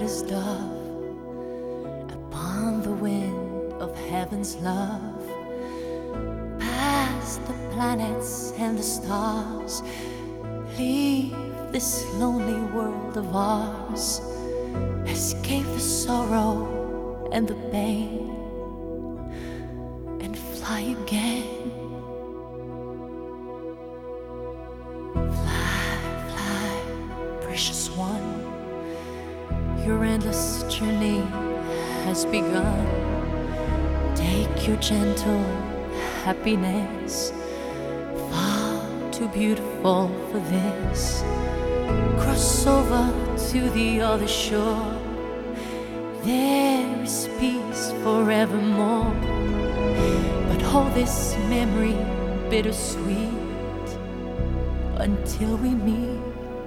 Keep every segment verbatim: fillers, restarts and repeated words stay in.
his dove upon the wind of heaven's love, past the planets and the stars, leave this lonely world of ours, escape the sorrow and the pain, and fly again. Precious one, your endless journey has begun. Take your gentle happiness, far too beautiful for this. Cross over to the other shore, there is peace forevermore. But hold this memory bittersweet until we meet.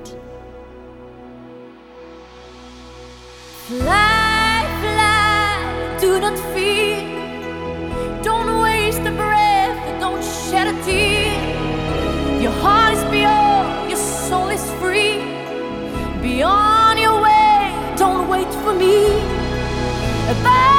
Fly, fly, do not fear. Don't waste a breath, don't shed a tear. Your heart is pure, your soul is free. Be on your way, don't wait for me. Bye.